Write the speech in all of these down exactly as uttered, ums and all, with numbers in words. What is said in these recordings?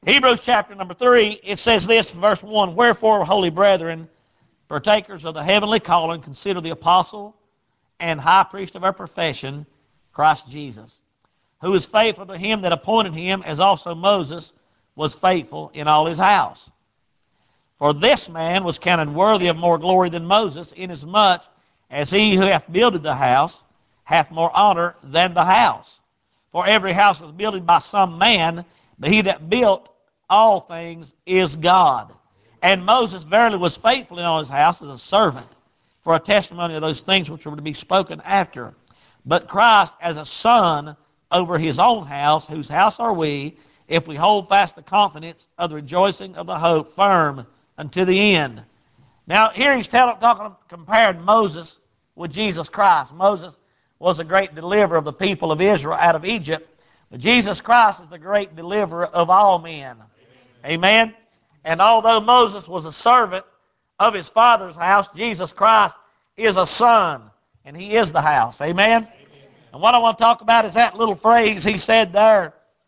Hebrews chapter number three, it says this, verse one, "Wherefore, holy brethren, partakers of the heavenly calling, consider the apostle and high priest of our profession, Christ Jesus, who is faithful to him that appointed him, as also Moses was faithful in all his house. For this man was counted worthy of more glory than Moses, inasmuch as he who hath builded the house hath more honor than the house. For every house was builded by some man, but he that built all things is God. And Moses verily was faithful in all his house as a servant, for a testimony of those things which were to be spoken after. But Christ as a son over his own house, whose house are we, if we hold fast the confidence of the rejoicing of the hope firm unto the end." Now here he's telling, talking, comparing Moses with Jesus Christ. Moses was a great deliverer of the people of Israel out of Egypt, but Jesus Christ is the great deliverer of all men. Amen. Amen? And although Moses was a servant of his father's house, Jesus Christ is a son, and he is the house. Amen? Amen? And what I want to talk about is that little phrase he said there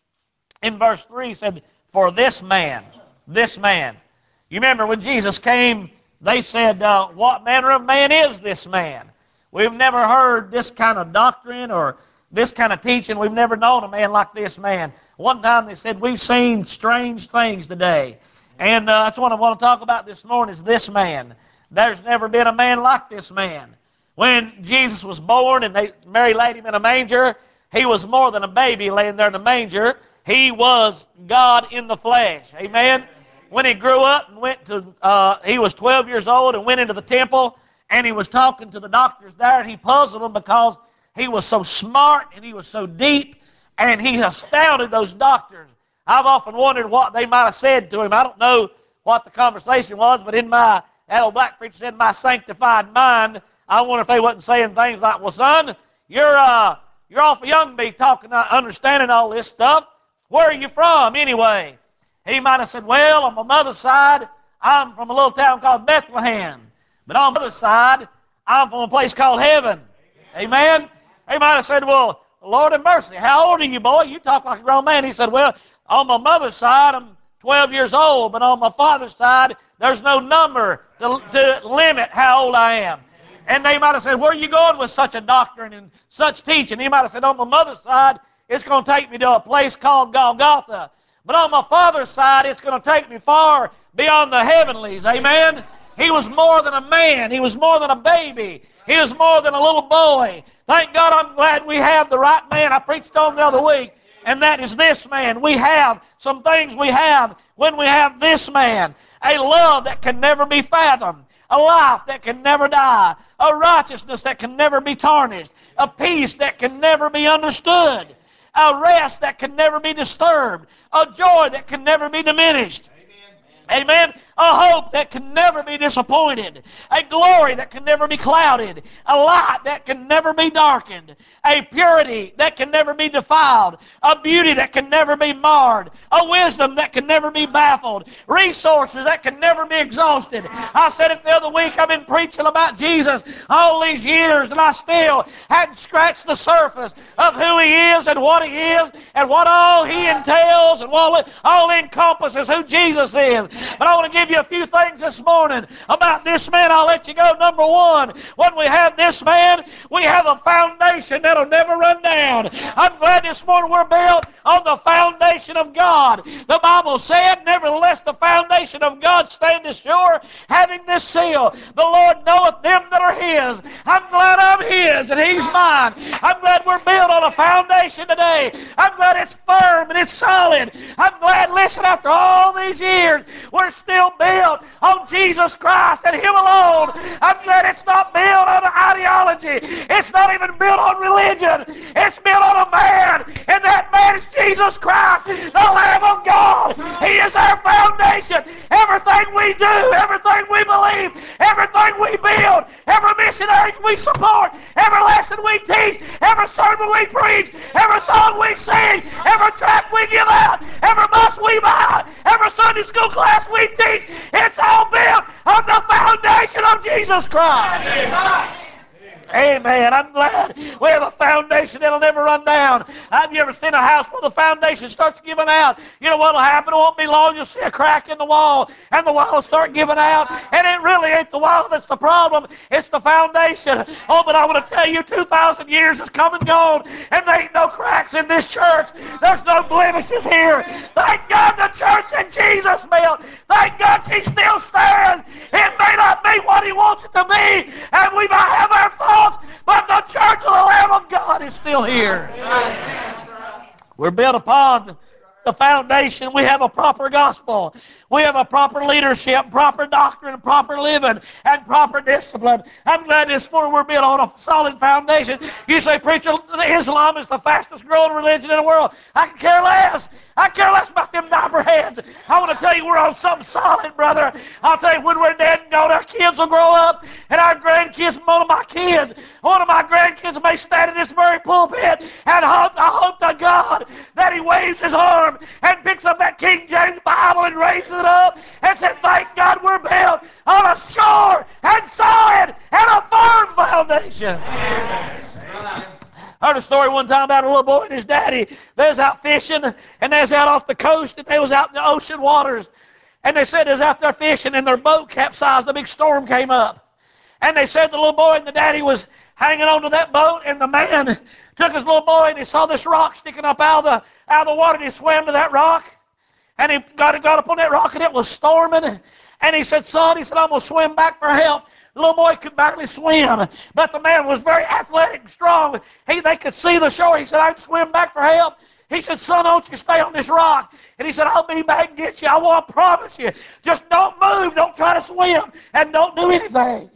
in verse three. He said, "For this man," this man. You remember when Jesus came, they said, uh, "What manner of man is this man?" We've never heard this kind of doctrine or this kind of teaching. We've never known a man like this man. One time they said, "We've seen strange things today." And uh, that's what I want to talk about this morning, is this man. There's never been a man like this man. When Jesus was born and they, Mary laid him in a manger, he was more than a baby laying there in the manger. He was God in the flesh. Amen? When he grew up and went to, uh, he was twelve years old and went into the temple, and he was talking to the doctors there, and he puzzled them because he was so smart and he was so deep, and he astounded those doctors. I've often wondered what they might have said to him. I don't know what the conversation was, but in my, that old black preacher said, my sanctified mind, I wonder if they wasn't saying things like, "Well, son, you're uh, you're awful young to be talking, uh, understanding all this stuff. Where are you from anyway?" He might have said, "Well, on my mother's side, I'm from a little town called Bethlehem. But on my other side, I'm from a place called heaven." Amen? He might have said, "Well, Lord have mercy, how old are you, boy? You talk like a grown man." He said, "Well, on my mother's side, I'm twelve years old, but on my father's side, there's no number to, to limit how old I am." And they might have said, "Where are you going with such a doctrine and such teaching?" He might have said, "On my mother's side, it's going to take me to a place called Golgotha. But on my father's side, it's going to take me far beyond the heavenlies." Amen? He was more than a man. He was more than a baby. He was more than a little boy. Thank God, I'm glad we have the right man. I preached on the other week, and that is this man. We have some things we have when we have this man. A love that can never be fathomed. A life that can never die. A righteousness that can never be tarnished. A peace that can never be understood. A rest that can never be disturbed. A joy that can never be diminished. Amen. A hope that can never be disappointed. A glory that can never be clouded. A light that can never be darkened. A purity that can never be defiled. A beauty that can never be marred. A wisdom that can never be baffled. Resources that can never be exhausted. I said it the other week. I've been preaching about Jesus all these years, and I still hadn't scratched the surface of who He is and what He is and what all He entails and what all encompasses who Jesus is. But I want to give you a few things this morning about this man. I'll let you go. Number one, when we have this man, we have a foundation that'll never run down. I'm glad this morning we're built on the foundation of God. The Bible said, "Nevertheless, the foundation of God standeth sure, having this seal, the Lord knoweth them that are His." I'm glad I'm His and He's mine. I'm glad we're built on a foundation today. I'm glad it's firm and it's solid. I'm glad, listen, after all these years, we're still built on Jesus Christ and Him alone. I'm glad it's not built on ideology. It's not even built on religion. It's built on a man, and that man is Jesus Christ, the Lamb of God. He is our foundation. Everything we do, everything we believe, everything we build, every missionary we support, every lesson we teach, every sermon we preach, every song we sing, every tract we give out, every bus we buy, every Sunday school class we teach, it's all built on the foundation of Jesus Christ. Amen. I'm glad we have a foundation that'll never run down. Have you ever seen a house where the foundation starts giving out? You know what will happen? It won't be long. You'll see a crack in the wall, and the wall will start giving out. And it really ain't the wall that's the problem. It's the foundation. Oh, but I want to tell you, two thousand years has come and gone, and there ain't no cracks in this church. There's no blemishes here. Thank God the church that Jesus built. Thank God she still stands. It may not be what he wants it to be, and we might have our faults, but the church of the Lamb of God is still here. We're built upon the foundation. We have a proper gospel. We have a proper leadership, proper doctrine, proper living, and proper discipline. I'm glad this morning we're built on a solid foundation. You say, preacher, Islam is the fastest growing religion in the world. I can care less. I care less about them diaper heads. I want to tell you we're on something solid, brother. I'll tell you, when we're dead and gone, our kids will grow up, and our grandkids, one of my kids, one of my grandkids may stand in this very pulpit and hope, I hope to God that he waves his arm and picks up that King James Bible and raises it up and said, thank God we're built on a sure and solid and a firm foundation. I heard a story one time about a little boy and his daddy. They was out fishing, and they was out off the coast, and they was out in the ocean waters. And they said they was out there fishing, and their boat capsized. A big storm came up. And they said the little boy and the daddy was hanging onto that boat, and the man took his little boy, and he saw this rock sticking up out of the, out of the water, and he swam to that rock. And he got, got up on that rock, and it was storming. And he said, son, he said, I'm going to swim back for help. The little boy could barely swim, but the man was very athletic and strong. He, they could see the shore. He said, I can swim back for help. He said, son, don't you stay on this rock. And he said, I'll be back and get you. I want to promise you. Just don't move. Don't try to swim. And don't do anything.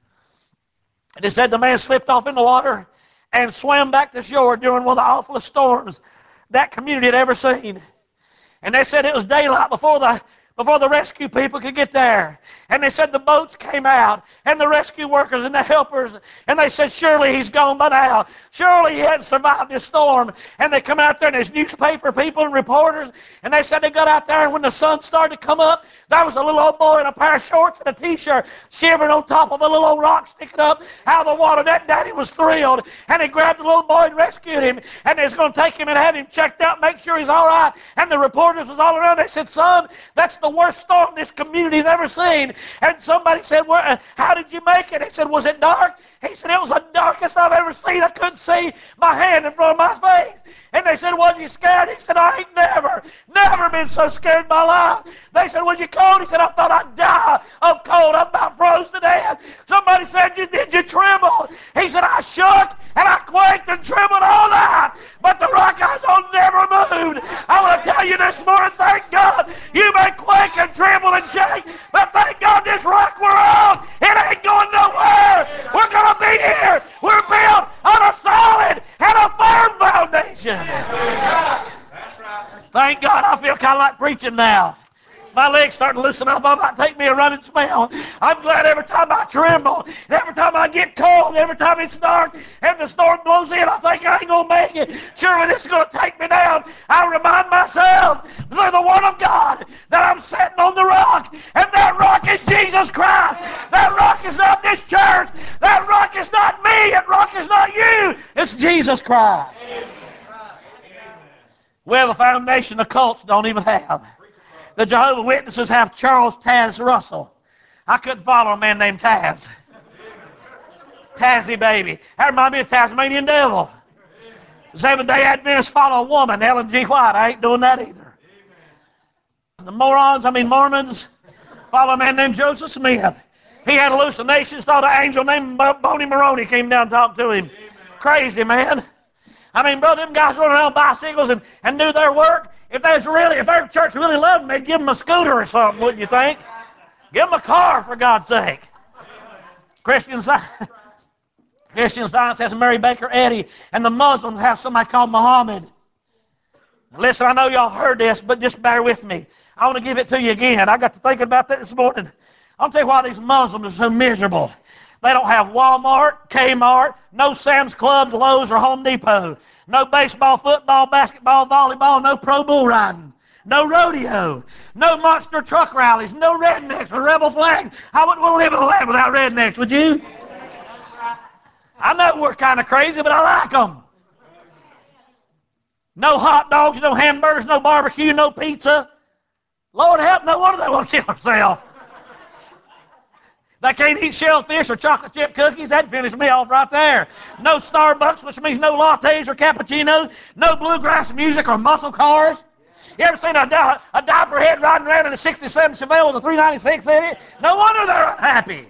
And they said the man slipped off in the water and swam back to shore during one of the awfulest storms that community had ever seen. And they said it was daylight before the before the rescue people could get there. And they said the boats came out, and the rescue workers and the helpers, and they said, surely he's gone by now. Surely he hadn't survived this storm. And they come out there, and there's newspaper people and reporters, and they said they got out there, and when the sun started to come up, there was a little old boy in a pair of shorts and a T-shirt shivering on top of a little old rock sticking up out of the water. That daddy was thrilled, and he grabbed the little boy and rescued him, and they was going to take him and have him checked out, make sure he's all right. And the reporters was all around. They said, son, that's the worst storm this community's ever seen. And somebody said, well, uh, how did you make it? He said, was it dark? He said, it was the darkest I've ever seen. I couldn't see my hand in front of my face. And they said, was you scared? He said, I ain't never, never been so scared in my life. They said, was you cold? He said, I thought I'd die of cold. I about froze to death. Somebody said, did you tremble? He said, I shook and I quaked and trembled all night, but the rock I was on never moved. I want to tell you this morning, thank God, you may quake and tremble and shake, but thank God this rock we're on, it ain't going nowhere. We're going to be here. We're built on a solid and a firm foundation. Thank God I feel kind of like preaching now. My legs starting to loosen up. I might take me a running spell. I'm glad every time I tremble, every time I get cold, every time it's dark, and the storm blows in, I think I ain't going to make it. Surely this is going to take me down. I remind myself through the Word of God that I'm sitting on the rock, and that rock is Jesus Christ. That rock is not this church. That rock is not me. That rock is not you. It's Jesus Christ. We have a foundation the cults don't even have. The Jehovah's Witnesses have Charles Taz Russell. I couldn't follow a man named Taz. Tazzy baby. That reminds me of Tasmanian Devil. The Seventh-day Adventists follow a woman, Ellen G. White. I ain't doing that either. The morons, I mean Mormons, follow a man named Joseph Smith. He had hallucinations, thought an angel named Boney Maroney came down and talked to him. Crazy, man. I mean, brother, them guys running around bicycles and, and do their work. If there's really, if their church really loved them, they'd give them a scooter or something, wouldn't you think? Give them a car, for God's sake. Christian Science, Christian Science has Mary Baker Eddy, and the Muslims have somebody called Muhammad. Listen, I know y'all heard this, but just bear with me. I want to give it to you again. I got to thinking about that this morning. I'll tell you why these Muslims are so miserable. They don't have Walmart, Kmart, no Sam's Club, Lowe's, or Home Depot. No baseball, football, basketball, volleyball, no pro bull riding. No rodeo. No monster truck rallies. No rednecks with rebel flags. I wouldn't want to live in a land without rednecks, would you? I know we're kind of crazy, but I like them. No hot dogs, no hamburgers, no barbecue, no pizza. Lord help, no wonder they want to kill themselves. They can't eat shellfish or chocolate chip cookies. That'd finish me off right there. No Starbucks, which means no lattes or cappuccinos. No bluegrass music or muscle cars. You ever seen a, di- a diaper head riding around in a sixty-seven Chevelle with a three ninety-six in it? No wonder they're unhappy.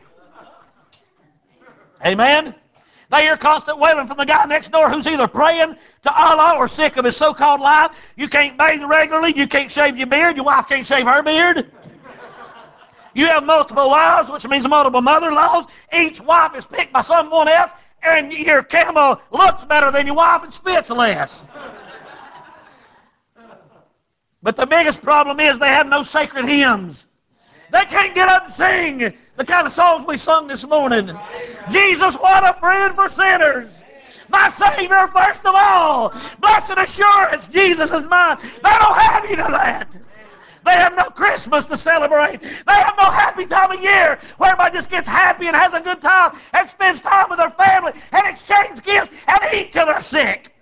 Amen? They hear constant wailing from the guy next door who's either praying to Allah or sick of his so-called life. You can't bathe regularly. You can't shave your beard. Your wife can't shave her beard. You have multiple wives, which means multiple mother-in-laws. Each wife is picked by someone else, and your camel looks better than your wife and spits less. But the biggest problem is they have no sacred hymns. They can't get up and sing the kind of songs we sung this morning. Jesus, what a friend for sinners. My Savior first of all. Blessed assurance, Jesus is mine. They don't have any of that. They have no Christmas to celebrate. They have no happy time of year where everybody just gets happy and has a good time and spends time with their family and exchange gifts and eat till they're sick.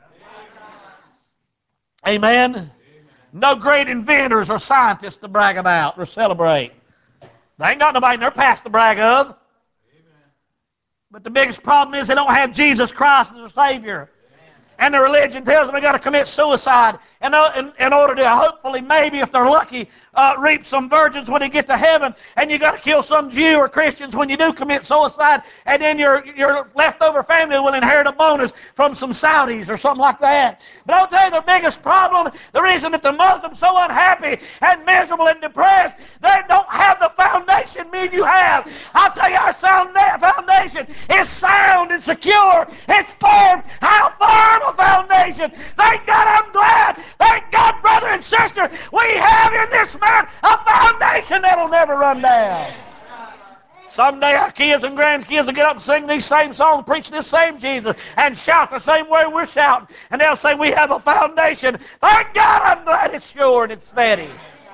Amen? No great inventors or scientists to brag about or celebrate. They ain't got nobody in their past to brag of. But the biggest problem is they don't have Jesus Christ as their Savior. And the religion tells them they got to commit suicide in, in, in order to hopefully, maybe if they're lucky, uh, reap some virgins when they get to heaven. And you got to kill some Jew or Christians when you do commit suicide. And then your, your leftover family will inherit a bonus from some Saudis or something like that. But I'll tell you the biggest problem, the reason that the Muslims are so unhappy and miserable and depressed, they don't have the foundation me and you have. I'll tell you our sound foundation is sound and secure. It's firm. How firm? Foundation. Thank God I'm glad. Thank God, brother and sister, we have in this man a foundation that'll never run down. Someday our kids and grandkids will get up and sing these same songs, preach this same Jesus, and shout the same way we're shouting. And they'll say we have a foundation. Thank God I'm glad it's sure and it's steady.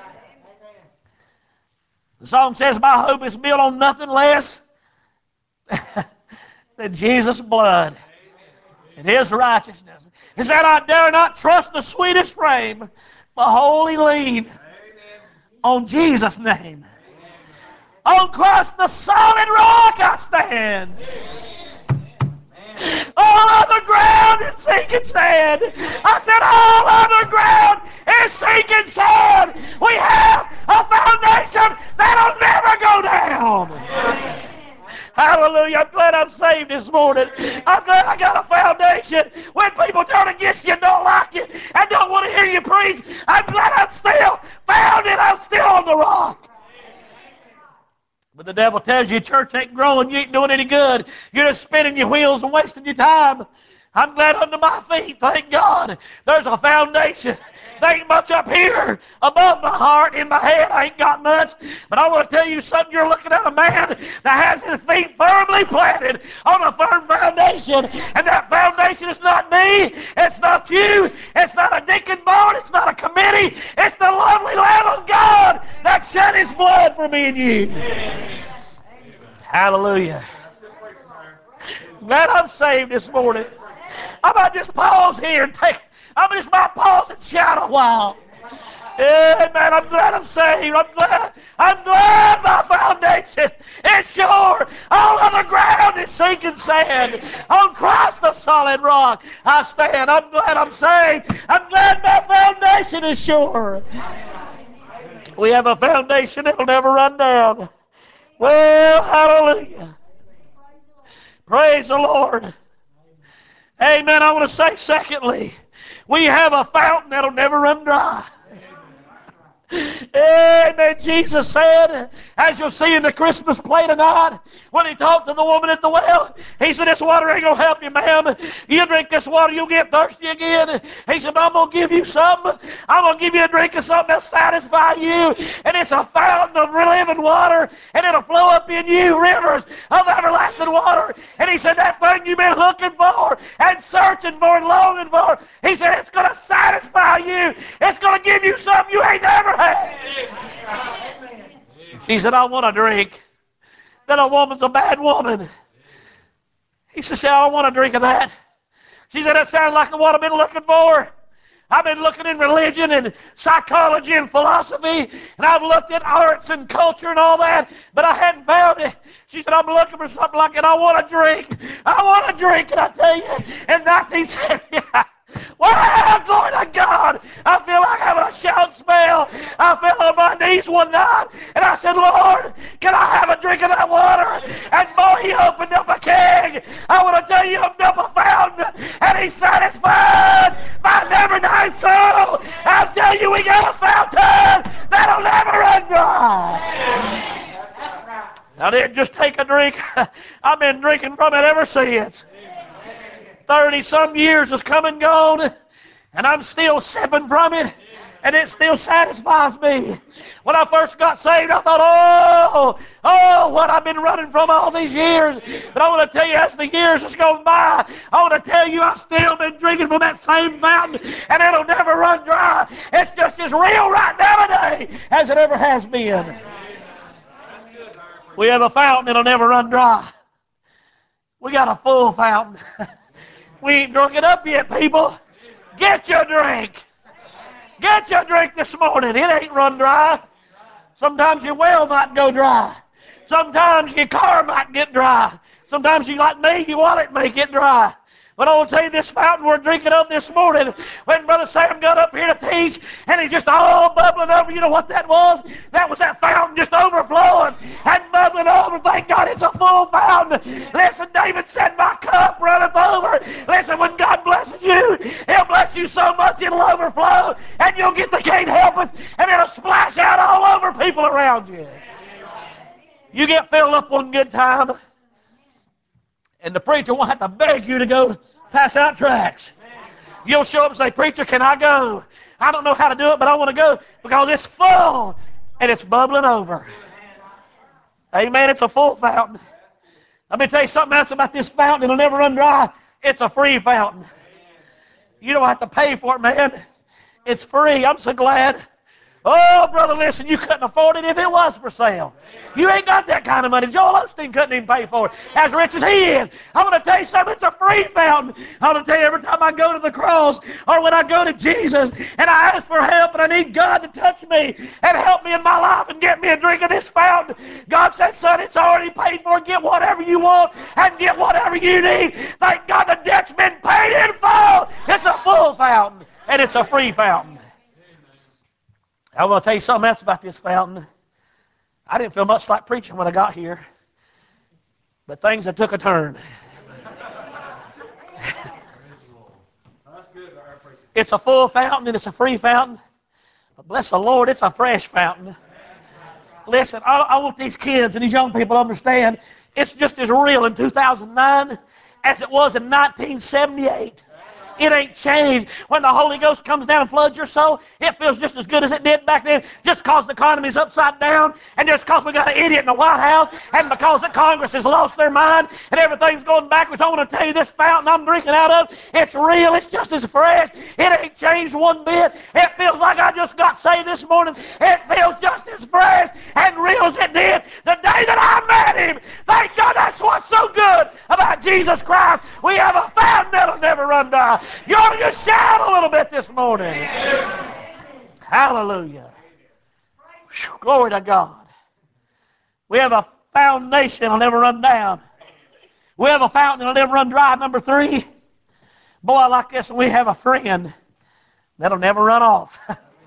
The song says, my hope is built on nothing less than Jesus' blood and His righteousness. He said, I dare not trust the sweetest frame, but wholly lean on Jesus' name. On Christ the solid rock I stand. All other ground is sinking sand. I said, all other ground is sinking sand. We have a foundation that'll never go down. Hallelujah. I'm glad I'm saved this morning. I'm glad I got a foundation. When people turn against you and don't like you and don't want to hear you preach, I'm glad I'm still founded. I'm still on the rock. But the devil tells you church ain't growing, you ain't doing any good. You're just spinning your wheels and wasting your time. I'm glad under my feet, thank God, there's a foundation. There ain't much up here above my heart, in my head, I ain't got much. But I want to tell you something, you're looking at a man that has his feet firmly planted on a firm foundation. And that foundation is not me, it's not you, it's not a deacon board, it's not a committee, it's the lovely Lamb of God that shed His blood for me and you. Amen. Hallelujah. Glad I'm saved this morning. I might just pause here and take, I just might pause and shout a while. Amen. I'm glad I'm saved. I'm glad, I'm glad my foundation is sure. All other ground is sinking sand. On Christ the solid rock I stand. I'm glad I'm saved. I'm glad my foundation is sure. We have a foundation that'll never run down. Well, hallelujah. Praise the Lord. Amen. I want to say, secondly, we have a fountain that'll never run dry. Amen. Jesus said, as you'll see in the Christmas play tonight, when He talked to the woman at the well, He said, this water ain't going to help you, ma'am. You drink this water, you'll get thirsty again. He said, but I'm going to give you something. I'm going to give you a drink of something that'll satisfy you. And it's a fountain of living water, and it'll flow up in you, rivers of everlasting water. And He said, that thing you've been looking for and searching for and longing for, He said, it's going to satisfy you. It's going to give you something you ain't never had. Amen. She said, I want a drink. Then a woman's a bad woman. He said, "See, I don't want a drink of that." She said, "That sounds like what I've been looking for. I've been looking in religion and psychology and philosophy, and I've looked at arts and culture and all that, but I hadn't found it." She said, "I'm looking for something like it. I want a drink. I want a drink." And I tell you, in nineteen seventy, wow, glory to God. I feel like having a shout spell. I fell on my knees one night, and I said, "Lord, can I have a drink of that water?" And boy, he opened up a keg. I want to tell you, he opened up a fountain, and he satisfied my never-dying soul. I'll tell you, we got a fountain that'll never run dry. I didn't just take a drink. I've been drinking from it ever since. Thirty-some years has come and gone, and I'm still sipping from it, and it still satisfies me. When I first got saved, I thought, oh, oh, what I've been running from all these years. But I want to tell you, as the years has gone by, I want to tell you, I've still been drinking from that same fountain, and it'll never run dry. It's just as real right now today as it ever has been. We have a fountain that'll never run dry. We got a full fountain. We ain't drunk it up yet, people. Get your drink. Get your drink this morning. It ain't run dry. Sometimes your well might go dry. Sometimes your car might get dry. Sometimes you, like me, your wallet may get dry. But I will tell you, this fountain we're drinking of this morning, when Brother Sam got up here to teach, and he's just all bubbling over, you know what that was? That was that fountain just overflowing and bubbling over. Thank God it's a full fountain. Listen, David said, "My cup runneth over." Listen, when God blesses you, He'll bless you so much it'll overflow, and you'll get the can't help it, and it'll splash out all over people around you. You get filled up one good time, and the preacher won't have to beg you to go pass out tracts. You'll show up and say, "Preacher, can I go? I don't know how to do it, but I want to go," because it's full and it's bubbling over. Amen. It's a full fountain. Let me tell you something else about this fountain. It'll never run dry. It's a free fountain. You don't have to pay for it, man. It's free. I'm so glad. Oh, brother, listen, you couldn't afford it if it was for sale. You ain't got that kind of money. Joel Osteen couldn't even pay for it, as rich as he is. I want to tell you something. It's a free fountain. I want to tell you, every time I go to the cross, or when I go to Jesus, and I ask for help, and I need God to touch me and help me in my life and get me a drink of this fountain, God said, "Son, it's already paid for. Get whatever you want and get whatever you need." Thank God the debt's been paid in full. It's a full fountain, and it's a free fountain. I want to tell you something else about this fountain. I didn't feel much like preaching when I got here, but things have took a turn. It's a full fountain and it's a free fountain, but bless the Lord, it's a fresh fountain. Listen, I, I want these kids and these young people to understand it's just as real in two thousand nine as it was in nineteen seventy-eight. It ain't changed. When the Holy Ghost comes down and floods your soul, it feels just as good as it did back then, just because the economy's upside down, and just because we got an idiot in the White House, and because the Congress has lost their mind, and everything's going backwards. I want to tell you, this fountain I'm drinking out of, it's real. It's just as fresh. It ain't changed one bit. It feels like I just got saved this morning. It feels just as fresh and real as it did the day that I met Him. Thank God, that's what's so good about Jesus Christ. We have a fountain that'll never run dry. You ought to just shout a little bit this morning. Hallelujah. Whew, glory to God. We have a foundation that'll never run down. We have a fountain that'll never run dry. Number three, boy, I like this. We have a friend that'll never run off.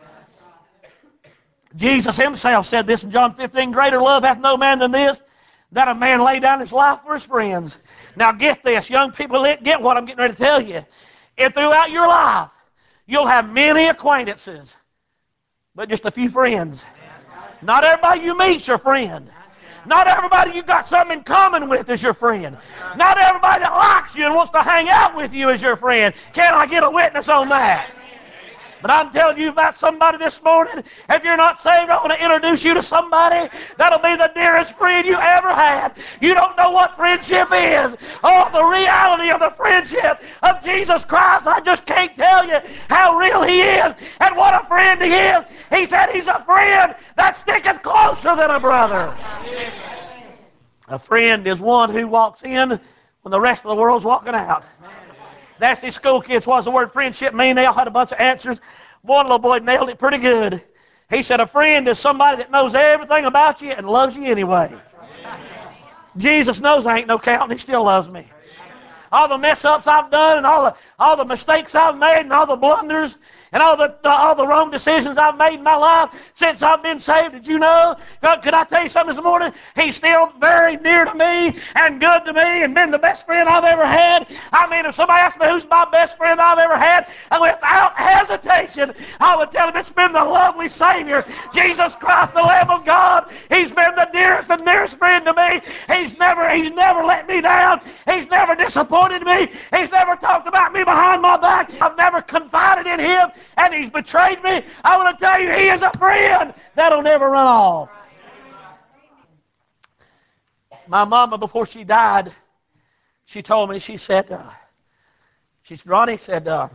Jesus Himself said this in John fifteen, "Greater love hath no man than this, that a man lay down his life for his friends." Now get this, young people, get what I'm getting ready to tell you. If throughout your life, you'll have many acquaintances, but just a few friends. Not everybody you meet's your friend. Not everybody you got something in common with is your friend. Not everybody that likes you and wants to hang out with you is your friend. Can I get a witness on that? But I'm telling you about somebody this morning. If you're not saved, I want to introduce you to somebody that'll be the dearest friend you ever had. You don't know what friendship is. Oh, the reality of the friendship of Jesus Christ. I just can't tell you how real He is and what a friend He is. He said He's a friend that sticketh closer than a brother. A friend is one who walks in when the rest of the world's walking out. They asked these school kids, what does the word friendship mean? They all had a bunch of answers. One little boy nailed it pretty good. He said, a friend is somebody that knows everything about you and loves you anyway. Jesus knows I ain't no count, and He still loves me. All the mess-ups I've done and all the, all the mistakes I've made and all the blunders and all the, the, all the wrong decisions I've made in my life since I've been saved. Did you know? God, could I tell you something this morning? He's still very near to me and good to me and been the best friend I've ever had. I mean, if somebody asked me who's my best friend I've ever had, and without hesitation, I would tell them it's been the lovely Savior, Jesus Christ, the Lamb of God. He's been the dearest and nearest friend to me. He's never, he's never let me down. He's never disappointed me. He's never talked about me behind my back. I've never confided in Him, and He's betrayed me. I want to tell you, He is a friend that'll never run off. My mama, before she died, she told me, she said, uh, she said, Ronnie said, uh,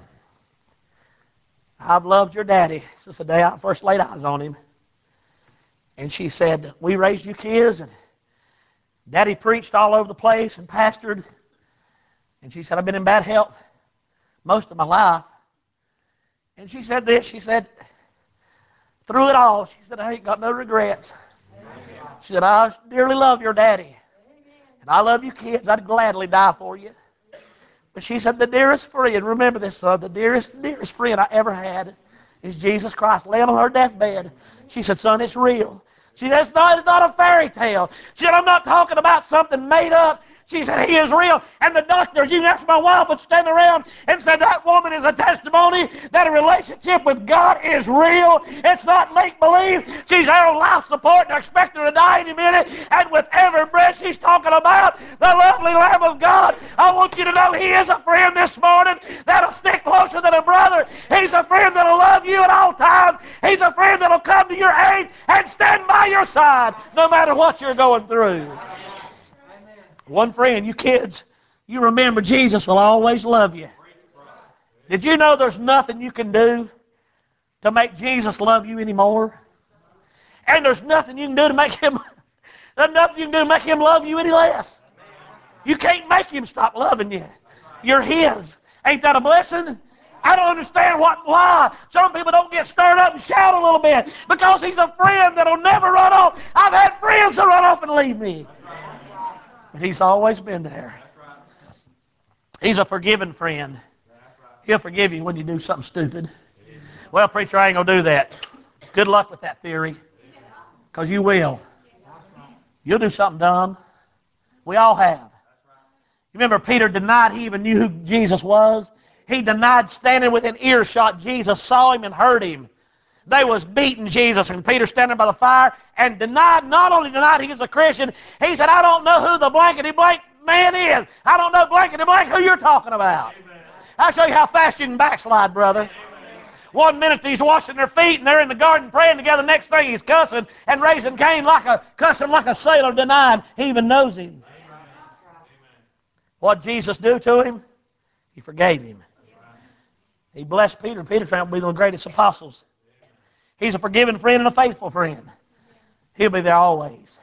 I've loved your daddy since the day I first laid eyes on him. And she said, we raised you kids, and Daddy preached all over the place and pastored. And she said, I've been in bad health most of my life. And she said this, she said, through it all, she said, I ain't got no regrets. She said, I dearly love your daddy. And I love you kids. I'd gladly die for you. But she said, the dearest friend, remember this, son, the dearest, dearest friend I ever had is Jesus Christ laying on her deathbed. She said, son, it's real. She said, it's not, it's not a fairy tale. She said, I'm not talking about something made up. She said, He is real. And the doctors, you can ask my wife, would stand around and said, that woman is a testimony that a relationship with God is real. It's not make-believe. She's there on life support and they're expecting her to die any minute. And with every breath she's talking about the lovely Lamb of God. I want you to know He is a friend this morning that'll stick closer than a brother. He's a friend that'll love you at all times. He's a friend that'll come to your aid and stand by your side no matter what you're going through. One friend, you kids, you remember Jesus will always love you. Did you know there's nothing you can do to make Jesus love you anymore? And there's nothing you can do to make Him, there's nothing you can do to make Him love you any less. You can't make Him stop loving you. You're His. Ain't that a blessing? I don't understand what, why some people don't get stirred up and shout a little bit. Because He's a friend that'll never run off. I've had friends that run off and leave me. But He's always been there. He's a forgiving friend. He'll forgive you when you do something stupid. Well, preacher, I ain't going to do that. Good luck with that theory. Because you will. You'll do something dumb. We all have. You remember Peter denied he even knew who Jesus was? He denied standing within earshot. Jesus saw him and heard him. They was beating Jesus, and Peter standing by the fire and denied, not only denied he was a Christian, he said, I don't know who the blankety blank man is. I don't know blankety blank who you're talking about. Amen. I'll show you how fast you can backslide, brother. Amen. One minute he's washing their feet and they're in the garden praying together. Next thing he's cussing and raising Cain like a cussing like a sailor, denying he even knows him. Amen. What did Jesus do to him? He forgave him. He blessed Peter. Peter turned out to be one of the greatest apostles. He's a forgiving friend and a faithful friend. He'll be there always.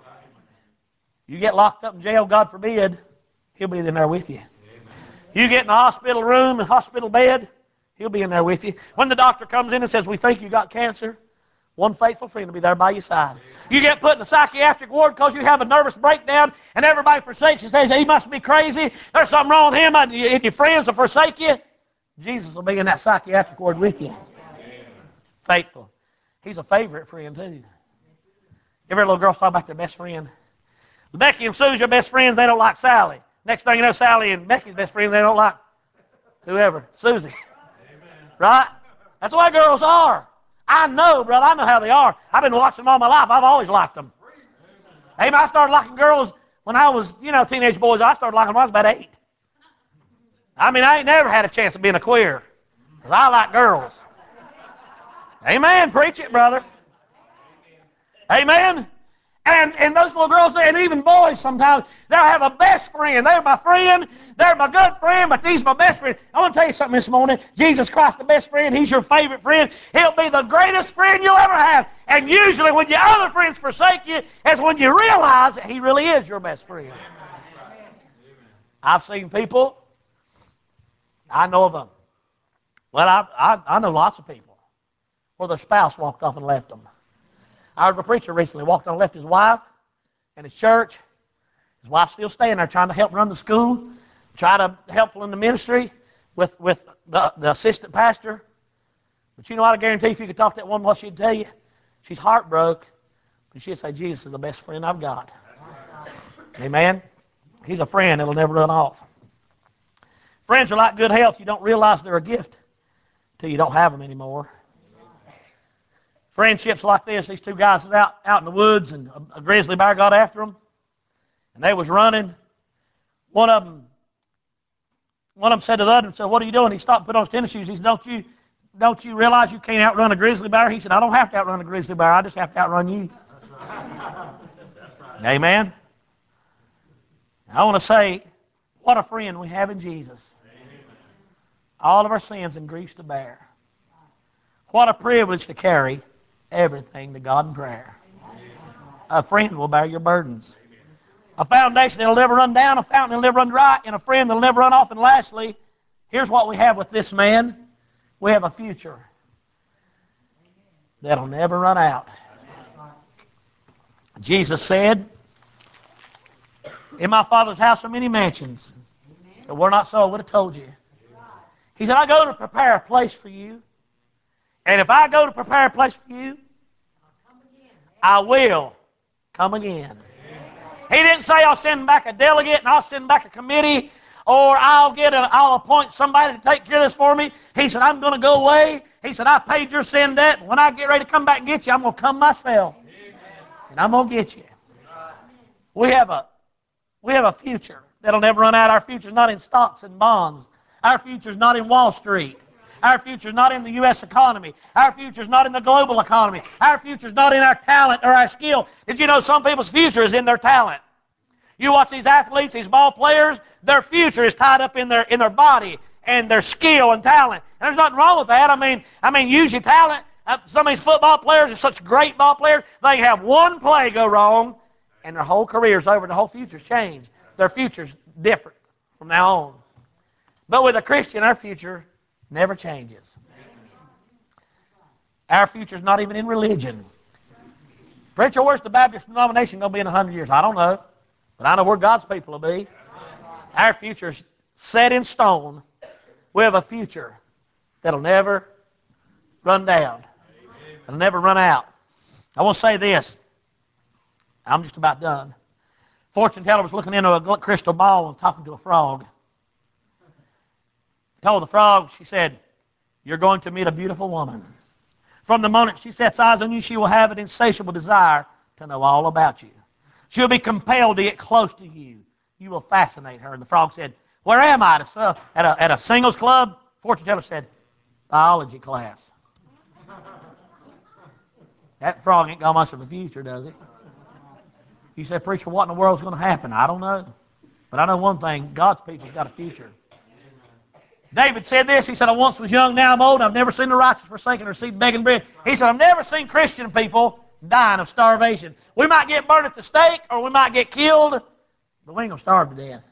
You get locked up in jail, God forbid, He'll be in there with you. You get in the hospital room and hospital bed, He'll be in there with you. When the doctor comes in and says, we think you got cancer, one faithful friend will be there by your side. You get put in a psychiatric ward because you have a nervous breakdown and everybody forsakes you and says, he must be crazy, there's something wrong with him, and your friends will forsake you. Jesus will be in that psychiatric ward with you. Faithful. He's a favorite friend too. Every little girl's talking about their best friend. Becky and Sue's your best friends, they don't like Sally. Next thing you know, Sally and Becky's best friends, they don't like whoever, Susie. Amen. Right? That's the way girls are. I know, brother, I know how they are. I've been watching them all my life. I've always liked them. Amen. I started liking girls when I was, you know, teenage boys. I started liking them when I was about eight. I mean, I ain't never had a chance of being a queer. Because I like girls. Amen. Preach it, brother. Amen. And, and those little girls, and even boys sometimes, they'll have a best friend. They're my friend. They're my good friend, but he's my best friend. I want to tell you something this morning. Jesus Christ, the best friend, He's your favorite friend. He'll be the greatest friend you'll ever have. And usually when your other friends forsake you, is when you realize that He really is your best friend. I've seen people, I know of a, well, I, I, I know lots of people where their spouse walked off and left them. I heard of a preacher recently walked on and left his wife and his church. His wife's still staying there trying to help run the school, try to help in the ministry with, with the, the assistant pastor. But you know what, I guarantee if you could talk to that woman, what she'd tell you? She's heartbroken, but she'd say, Jesus is the best friend I've got. Amen? He's a friend that'll never run off. Friends are like good health. You don't realize they're a gift until you don't have them anymore. Friendships like this, these two guys was out, out in the woods, and a, a grizzly bear got after them, and they was running. One of them, one of them said to the other, said, what are you doing? He stopped and put on his tennis shoes. He said, don't you, don't you realize you can't outrun a grizzly bear? He said, I don't have to outrun a grizzly bear. I just have to outrun you. Amen? I want to say, what a friend we have in Jesus. All of our sins and griefs to bear. What a privilege to carry everything to God in prayer. A friend will bear your burdens. A foundation that'll never run down, a fountain that'll never run dry, and a friend that'll never run off. And lastly, here's what we have with this man. We have a future that'll never run out. Jesus said, in my Father's house are many mansions. If it were not so, I would have told you. He said, I go to prepare a place for you. And if I go to prepare a place for you, I will come again. He didn't say I'll send back a delegate and I'll send back a committee or I'll get a, I'll appoint somebody to take care of this for me. He said, I'm going to go away. He said, I paid your sin debt. When I get ready to come back and get you, I'm going to come myself. And I'm going to get you. We have a we have a future that'll never run out. Our future's not in stocks and bonds. Our future's not in Wall Street. Our future's not in the U S economy. Our future's not in the global economy. Our future's not in our talent or our skill. Did you know some people's future is in their talent? You watch these athletes, these ball players, their future is tied up in their in their body and their skill and talent. And there's nothing wrong with that. I mean, I mean, use your talent. Uh, some of these football players are such great ball players. They have one play go wrong, and their whole career's over. The whole future's changed. Their future's different from now on. But with a Christian, our future never changes. Our future's not even in religion. Preacher, where's the Baptist denomination going to be in a hundred years? I don't know. But I know where God's people will be. Our future's set in stone. We have a future that'll never run down. It'll never run out. I want to say this. I'm just about done. Fortune teller was looking into a crystal ball and talking to a frog. Told the frog, she said, you're going to meet a beautiful woman. From the moment she sets eyes on you, she will have an insatiable desire to know all about you. She'll be compelled to get close to you. You will fascinate her. And the frog said, where am I? At a, at a, at a singles club? Fortune teller said, biology class. That frog ain't got much of a future, does he? You say, preacher, what in the world's going to happen? I don't know. But I know one thing, God's people's got a future. David said this, he said, I once was young, now I'm old, I've never seen the righteous forsaken or seed begging bread. He said, I've never seen Christian people dying of starvation. We might get burned at the stake or we might get killed, but we ain't going to starve to death.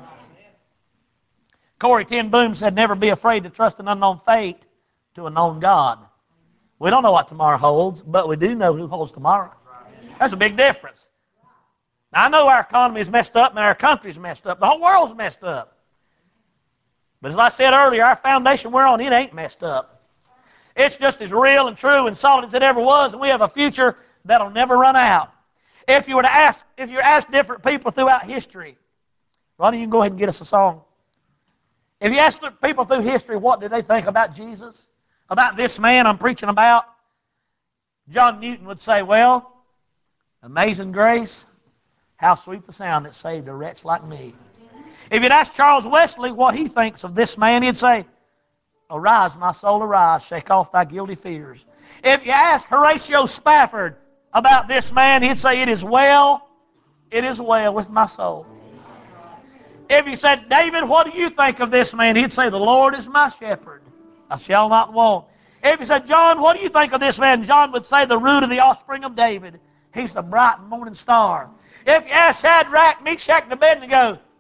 Corrie ten Boom said, never be afraid to trust an unknown fate to a known God. We don't know what tomorrow holds, but we do know who holds tomorrow. That's a big difference. Now, I know our economy is messed up and our country's messed up. The whole world's messed up. But as I said earlier, our foundation we're on, it ain't messed up. It's just as real and true and solid as it ever was, and we have a future that'll never run out. If you were to ask, if you ask different people throughout history, Ronnie, you can go ahead and get us a song. If you ask people through history, what do they think about Jesus? About this man I'm preaching about? John Newton would say, well, amazing grace, how sweet the sound that saved a wretch like me. If you'd ask Charles Wesley what he thinks of this man, he'd say, arise, my soul, arise, shake off thy guilty fears. If you ask Horatio Spafford about this man, he'd say, it is well, it is well with my soul. If you said, David, what do you think of this man? He'd say, the Lord is my shepherd, I shall not want. If you said, John, what do you think of this man? John would say, the root of the offspring of David. He's the bright morning star. If you ask Shadrach, Meshach, and Abednego,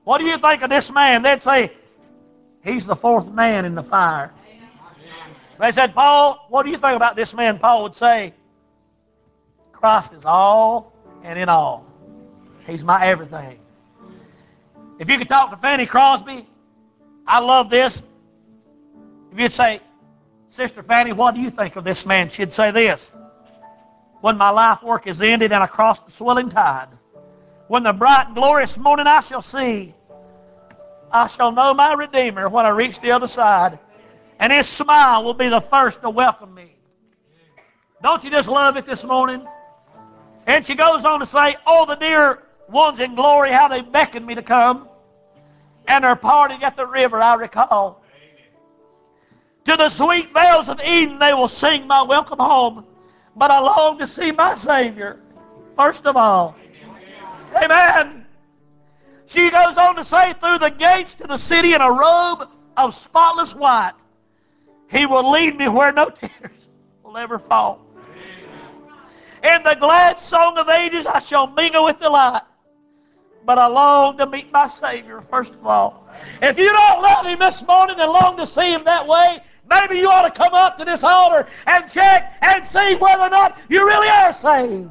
What do you think of this man? They'd say, he's the fourth man in the fire. They said, Paul, what do you think about this man? Paul would say, Christ is all and in all. He's my everything. If you could talk to Fanny Crosby, I love this. If you'd say, Sister Fanny, what do you think of this man? She'd say this. When my life work is ended and I cross the swelling tide, when the bright and glorious morning I shall see, I shall know my Redeemer when I reach the other side, and His smile will be the first to welcome me. Don't you just love it this morning? And she goes on to say, oh, the dear ones in glory, how they beckoned me to come, and their party at the river I recall. To the sweet bells of Eden they will sing my welcome home, but I long to see my Savior first of all. Amen. She goes on to say, through the gates to the city in a robe of spotless white, He will lead me where no tears will ever fall. In the glad song of ages I shall mingle with delight, but I long to meet my Savior first of all. If you don't love Him this morning and long to see Him that way, maybe you ought to come up to this altar and check and see whether or not you really are saved.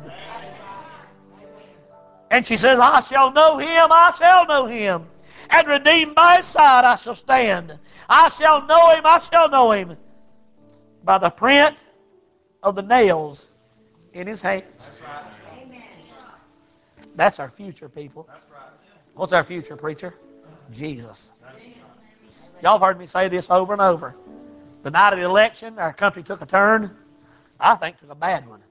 And she says, I shall know Him, I shall know Him, and redeemed by His side I shall stand. I shall know Him, I shall know Him, by the print of the nails in His hands. That's right. Amen. That's our future, people. That's right. What's our future, preacher? Jesus. Y'all have heard me say this over and over. The night of the election, our country took a turn. I think took a bad one.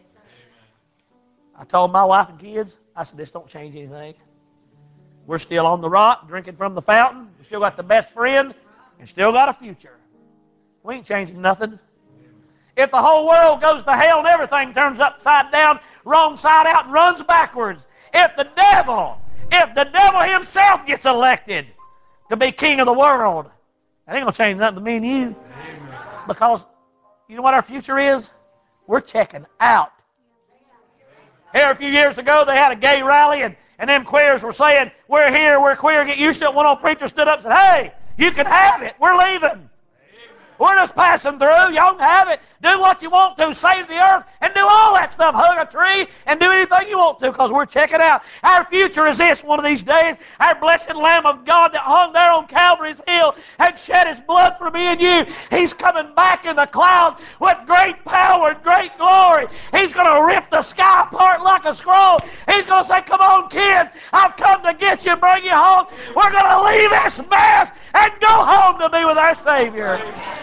I told my wife and kids, I said, this don't change anything. We're still on the rock, drinking from the fountain. We still got the best friend, and still got a future. We ain't changing nothing. If the whole world goes to hell and everything turns upside down, wrong side out, and runs backwards, if the devil, if the devil himself gets elected to be king of the world, that ain't going to change nothing to me and you. Amen. Because you know what our future is? We're checking out. Here a few years ago, they had a gay rally, and, and them queers were saying, we're here, we're queer, get used to it. One old preacher stood up and said, hey, you can have it. We're leaving. We're just passing through. Y'all can have it. Do what you want to. Save the earth and do all that stuff. Hug a tree and do anything you want to because we're checking out. Our future is this one of these days. Our blessed Lamb of God that hung there on Calvary's hill and shed His blood for me and you. He's coming back in the clouds with great power and great glory. He's going to rip the sky apart like a scroll. He's going to say, come on, kids. I've come to get you and bring you home. We're going to leave this mess and go home to be with our Savior.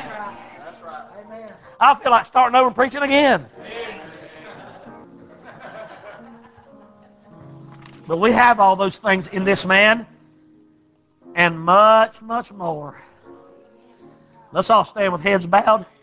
I feel like starting over and preaching again. But we have all those things in this man and much, much more. Let's all stand with heads bowed.